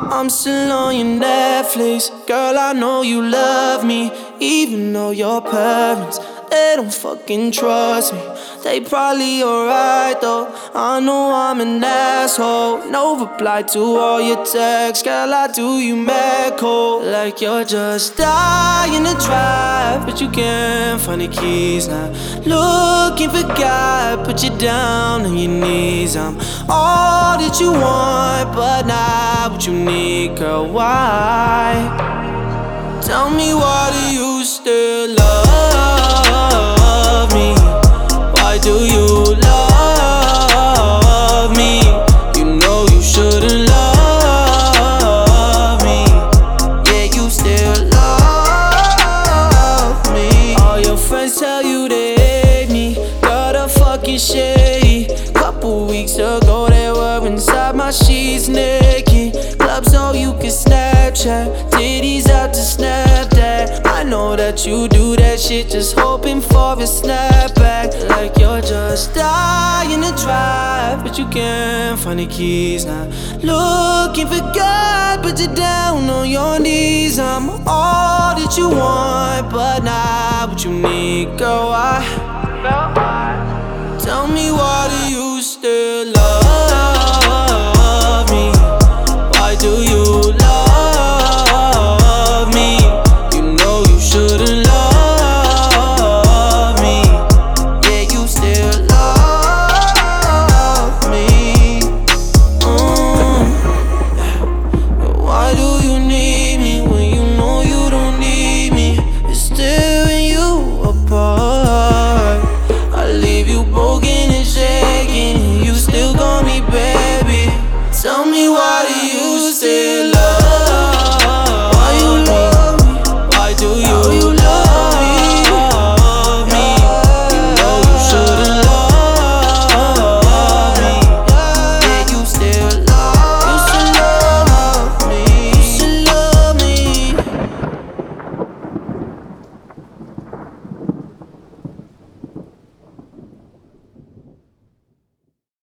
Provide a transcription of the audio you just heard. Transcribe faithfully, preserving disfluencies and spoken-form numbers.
I'm still on your Netflix. Girl, I know you love me, even though your parents, they don't fucking trust me. They probably alright though, I know I'm an asshole. No reply to all your texts, girl, I do you mad cold. Like you're just dying to drive, but you can't find the keys now. Looking for God, put you down on your knees. I'm all that you want, but not what you need, girl, why? Tell me, why do you still love me? Why do you love me? You know you shouldn't love me, yeah, you still love me. All your friends tell you they hate me, got a fucking shady. Couple weeks ago they were inside my sheets naked. Clubs so you can Snapchat, titties out to snap that. I know that you do that shit just hoping for a snapback. Like you're just dying to drive, but you can't find the keys now. Looking for God, but you're down on your knees. I'm all that you want, but not what you need, girl, I